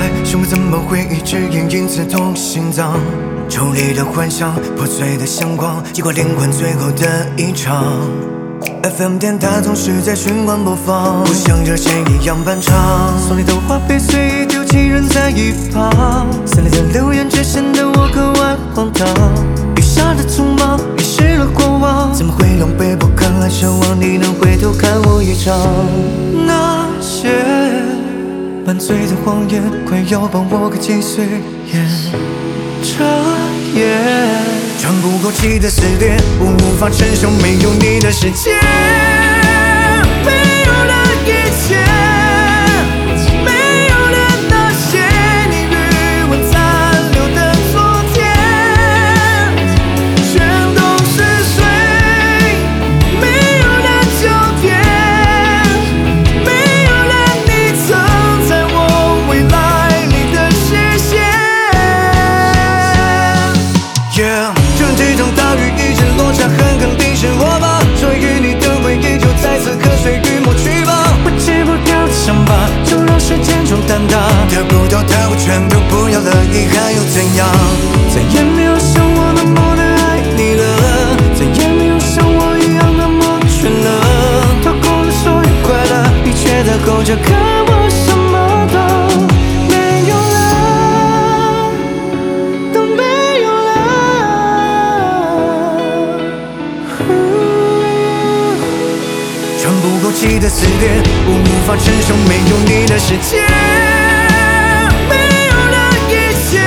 生活怎么会一直隐隐刺痛心脏？抽离的幻想，破碎的相框，击垮灵魂最后的一场。FM 电台总是在循环播放，不像热线一样伴唱。送你的话被随意丢弃，扔在一旁。撕裂的留言只显得我格外荒唐。雨下的匆忙，遗失了过往，怎么会狼狈不堪？还奢望你能回头看我一场。那些满嘴的谎言，快要把我给击碎。这夜喘不过气的撕裂，我无法承受没有你的世界，没有了一切，没有了那些你余温残留的昨天，全都是水，没有了秋天，没有了你曾在我未来里的视线。趁这场大雨一直落下，狠狠淋湿我吧，所以与你的回忆就在此刻随雨抹去吧。我戒不掉的伤疤，就让时间冲淡它。得不到的我全都不要了，遗憾又怎样？再也没有像我那么的爱你了，再也没有像我一样那么蠢了。掏空了所有快乐，你却在后着看我什么都没有了，都没有了。喘不过气的撕裂，我无法承受没有你的世界，没有了一切，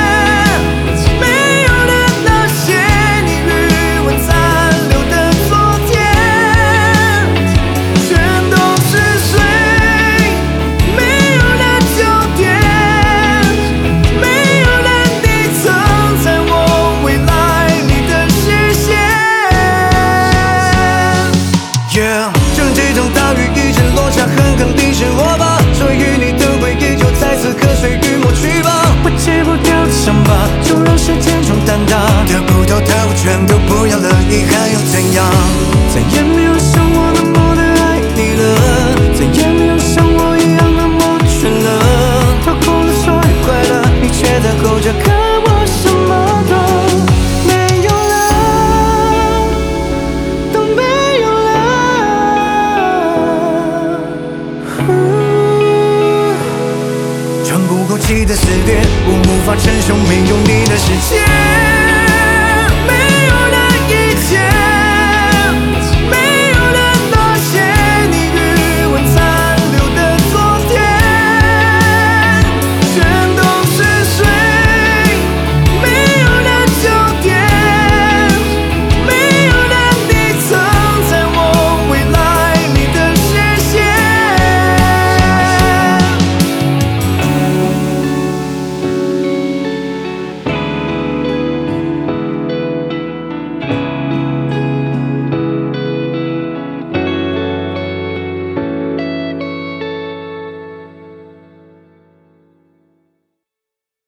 没有了那些你余温残留的昨天，全都是水，没有了秋天，没有了你曾在我未来里的视线。趁这场大雨一直落下，狠狠淋湿我吧，所以与你的回忆就在此刻随雨抹去吧。我戒不掉的伤疤，就让时间冲淡它。得不到的我全都不要了，遗憾又怎样？再也没有像我那么的爱你了，再也没有像我一样那么蠢了。掏空了所有快乐，你却在后着看我什么都没有了，都没有了。喘不过气的撕裂，我无法承受没有你的世界。